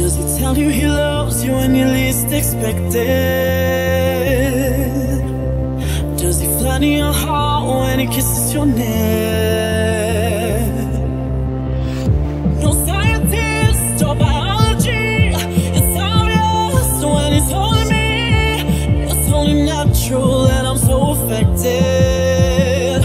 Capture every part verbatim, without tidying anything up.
Does he tell you he loves you when you least expect it? Does he flatter your heart when he kisses your neck? No scientist or biology, it's obvious when he's holding me. It's only natural that I'm so affected.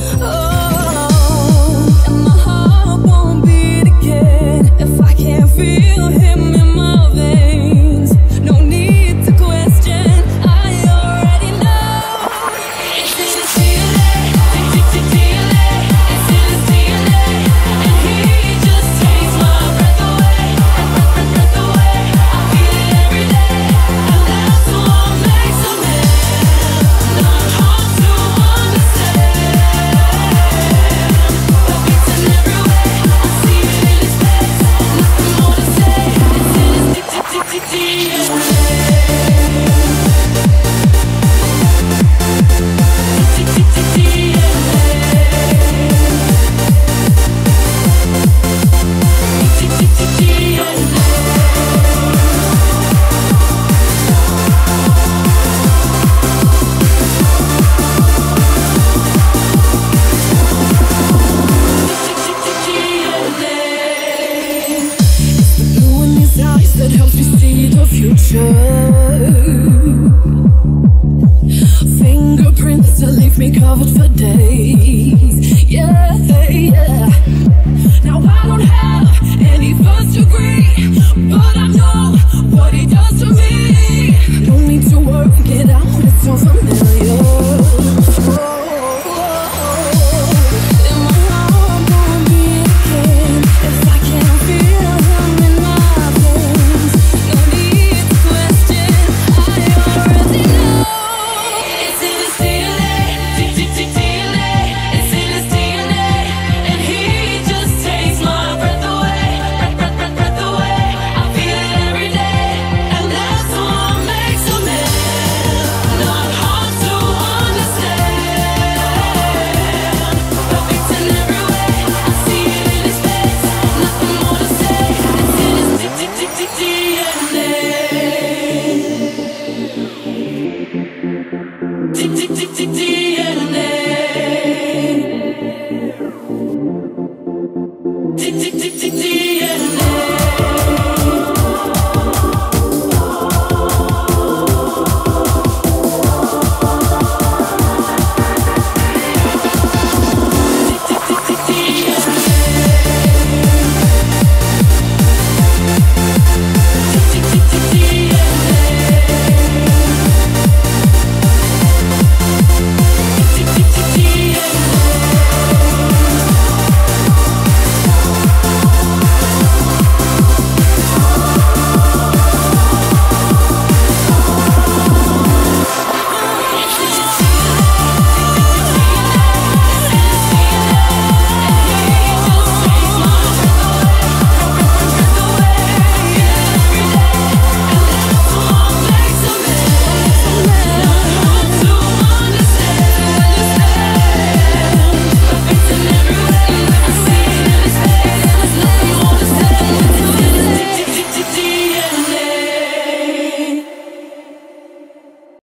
Oh, and my heart won't beat again if I can't feel him in my veins. No need to question, I already know. It's in his D N A, it's in his D N A, and he just takes my breath away, breath away. I feel it every day, and that's what makes a man. Not hard to understand, but beats in every way. I see it in his face, nothing more to say. It's in his D N A. Blue in his eyes that helps me see the future. Fingerprints that leave me covered for days. Yeah, yeah. Now I don't have any first degree, but I know what he does to me. Don't need to work it out, it's so familiar. Oh.